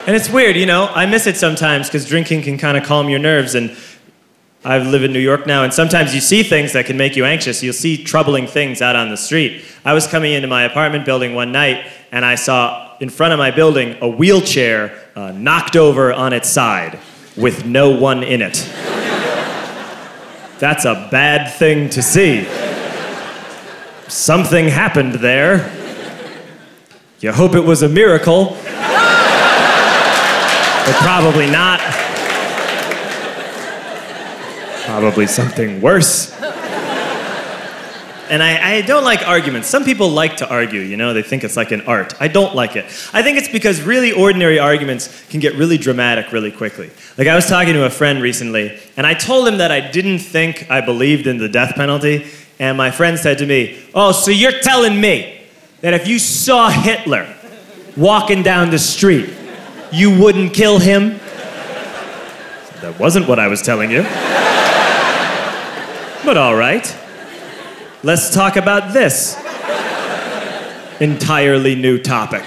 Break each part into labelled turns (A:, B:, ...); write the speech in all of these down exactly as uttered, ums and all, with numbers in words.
A: And it's weird, you know, I miss it sometimes because drinking can kind of calm your nerves, and I live in New York now, and sometimes you see things that can make you anxious. You'll see troubling things out on the street. I was coming into my apartment building one night, and I saw in front of my building a wheelchair uh, knocked over on its side with no one in it. That's a bad thing to see. Something happened there. You hope it was a miracle. But probably not. Probably something worse. And I, I don't like arguments. Some people like to argue, you know? They think it's like an art. I don't like it. I think it's because really ordinary arguments can get really dramatic really quickly. Like, I was talking to a friend recently, and I told him that I didn't think I believed in the death penalty, and my friend said to me, "Oh, so you're telling me that if you saw Hitler walking down the street, you wouldn't kill him?" That wasn't what I was telling you. But all right. Let's talk about this entirely new topic.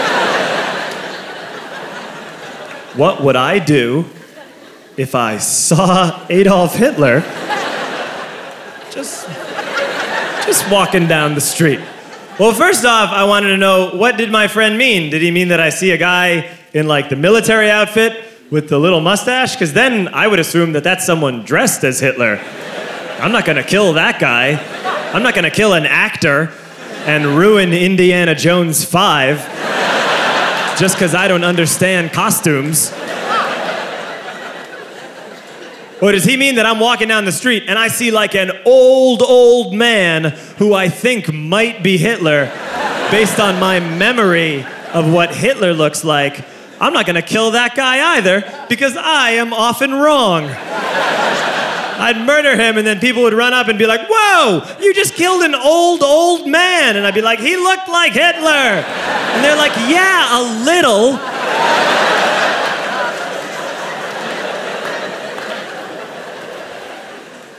A: What would I do if I saw Adolf Hitler just, just walking down the street? Well, first off, I wanted to know, what did my friend mean? Did he mean that I see a guy in like the military outfit with the little mustache? Because then I would assume that that's someone dressed as Hitler. I'm not gonna kill that guy. I'm not gonna kill an actor and ruin Indiana Jones five just because I don't understand costumes. Or does he mean that I'm walking down the street and I see like an old, old man who I think might be Hitler based on my memory of what Hitler looks like? I'm not gonna kill that guy either because I am often wrong. I'd murder him, and then people would run up and be like, "Whoa, you just killed an old, old man." And I'd be like, "He looked like Hitler." And they're like, "Yeah, a little."